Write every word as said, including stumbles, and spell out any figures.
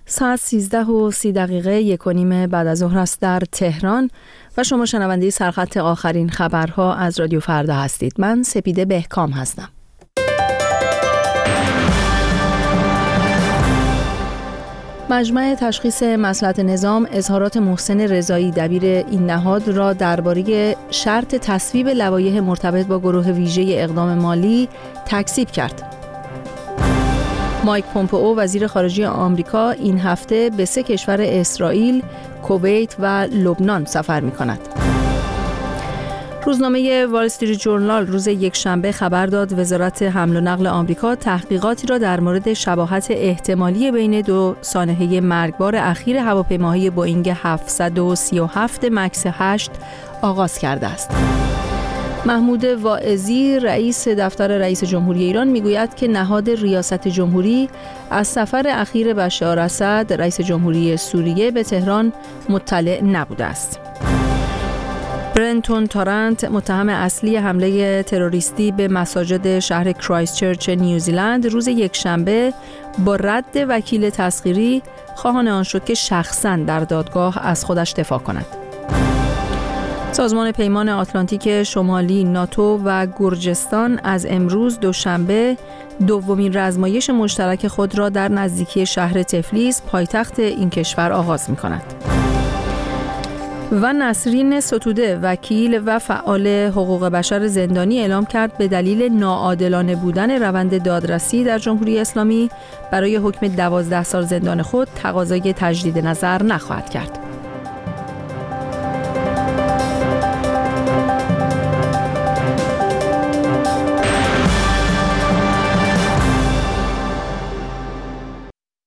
ساعت سیزده و سی دقیقه یک و نیم بعد از ظهر است در تهران و شما شنونده سرخط آخرین خبرها از رادیو فردا هستید. من سپیده بهکام هستم. مجمع تشخیص مصلحت نظام اظهارات محسن رضایی دبیر این نهاد را درباره شرط تصویب لوایح مرتبط با گروه ویژه اقدام مالی تکذیب کرد. مایک پومپئو وزیر خارجه آمریکا این هفته به سه کشور اسرائیل، کویت و لبنان سفر می‌کند. روزنامه وال استریت ژورنال روز یکشنبه خبر داد وزارت حمل و نقل آمریکا تحقیقاتی را در مورد شباهت احتمالی بین دو سانحه مرگبار اخیر هواپیماهای بوئینگ هفتصد و سی و هفت مکس هشت آغاز کرده است. محمود واعظی رئیس دفتر رئیس جمهوری ایران میگوید که نهاد ریاست جمهوری از سفر اخیر بشار اسد رئیس جمهوری سوریه به تهران مطلع نبوده است. برنتون تارنت متهم اصلی حمله تروریستی به مساجد شهر کرایستچرچ نیوزیلند روز یکشنبه با رد وکیل تسخیری خواهان آن شد که شخصاً در دادگاه از خودش دفاع کند. سازمان پیمان آتلانتیک شمالی ناتو و گرجستان از امروز دوشنبه دومین رزمایش مشترک خود را در نزدیکی شهر تفلیس پایتخت این کشور آغاز می‌کند. و نسرین ستوده وکیل و فعال حقوق بشر زندانی اعلام کرد به دلیل ناعادلانه بودن روند دادرسی در جمهوری اسلامی برای حکم دوازده سال زندان خود تقاضای تجدید نظر نخواهد کرد.